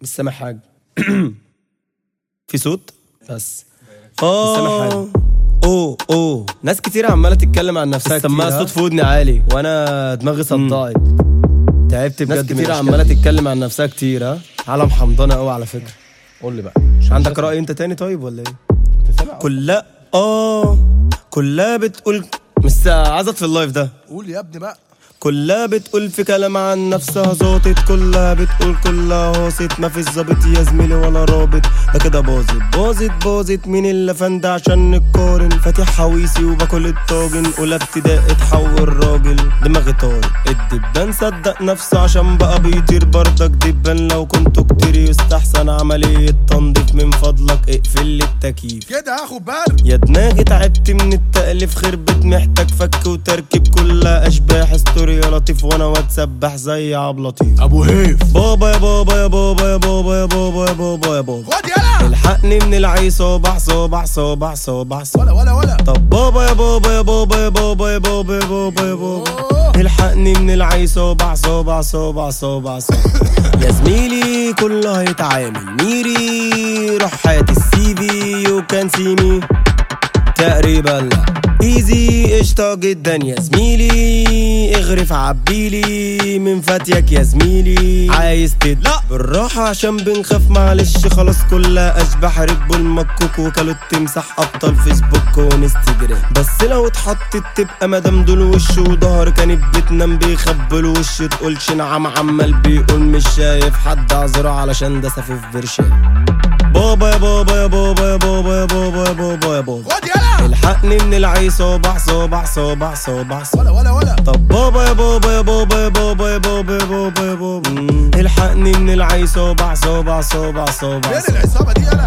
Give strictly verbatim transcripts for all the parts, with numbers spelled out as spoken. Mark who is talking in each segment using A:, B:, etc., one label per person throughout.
A: مش سامع حاجة. في صوت بس. اه اوه اوه ناس كتير عمالة تتكلم عن نفسها كتير. سماعة صوت في ودني عالي وانا دماغي صدعت. تعبت بجد. ناس كتير عمالة تتكلم عن نفسها كتير. ها عالم حمضانة قوي على فكرة.
B: قول لي بقى،
A: عندك رأي انت تاني طيب ولا ايه؟ كلها اه كلها بتقول مش عايز في اللايف ده.
B: قول يا ابني بقى.
A: كلها بتقول في كلام عن نفسها ظابط، كلها بتقول كلها هاصت، ما فيش ظابط يا زميلي ولا رابط. ده كده باظت باظت باظت مين اللي فند عشان نقارن؟ فاتح حويسي وباكل الطاجن، اولى ابتدائي اتحول راجل دماغي طارق. الدبان صدق نفسه عشان بقى بيطير بردك دبان. لو كنتوا كتير يستحسن عملية تنظيف، من فضلك اقفل لي التكييف
B: كده هاخد برد
A: يا دماغي. تعبت من التأليف خربت محتاج فك وتركيب، كلها اشباح استوري يا لطيف وانا واتسبح زي عبد اللطيف.
B: ابو هيف
A: بابا يا بابا يا بابا يا بابا يا بابا يا بابا يا بابا
B: خد يلا
A: الحقني من العي صباح صباح صباح صباح
B: ولا ولا ولا.
A: طب بابا يا بابا يا بابا يا بابا يا بابا يا بابا يا بابا الحقني من العي صباح صباح صباح صباح يا زميلي كله هيتعامل ميري. روح هات السي في يو كان سي مي تقريبا لا ايزي قشطة جدا يا زميلي. اغرف عبيلي من فاتيك يا زميلي. عايز تدلق بالراحة عشان بنخاف معلش خلاص. كلها اشباح ركبوا المكوك وكلوا التمساح ابطال فيسبوك وانستجرام. بس لو اتحطت تبقى مدام دول وش وضهر. كانت بتنام بيخبلوا وش تقولش نعم عمال بيقول مش شايف حد اعذره علشان ده سفيف برشام. بابا يا بابا يا بابا يا بابا يا بابا يا بابا يا بابا
B: خد يلا
A: الحقني من العي صباح صباح صباح صباح
B: ولا ولا ولا.
A: طب بابا يا بابا يا بابا يا بابا يا بابا يا بابا يا بابا الحقني من العي صباح صباح صباح صباح.
B: فين العصابة دي يلا؟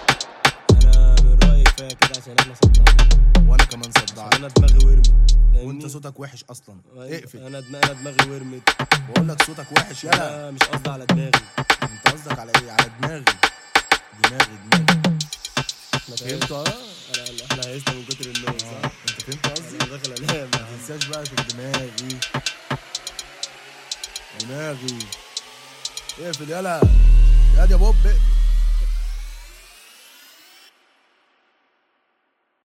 A: انا من رأيي كفاية كده عشان احنا صدعنا.
B: وانا كمان صدعت.
A: انا دماغي ورمت
B: وانت صوتك وحش اصلا. اقفل.
A: انا انا دماغي ورمت.
B: بقول لك صوتك وحش يلا.
A: انا مش قصدي على دماغي.
B: انت قصدك على ايه؟ على دماغي دماغي دماغي. فهمت اه؟
A: انا احنا هيسنا من كتر النوم صح؟
B: انت فهمت قصدي؟
A: انا داخل انام.
B: ما تنساش بقى في دماغي دماغي. اقفل يلا يا يا بوب.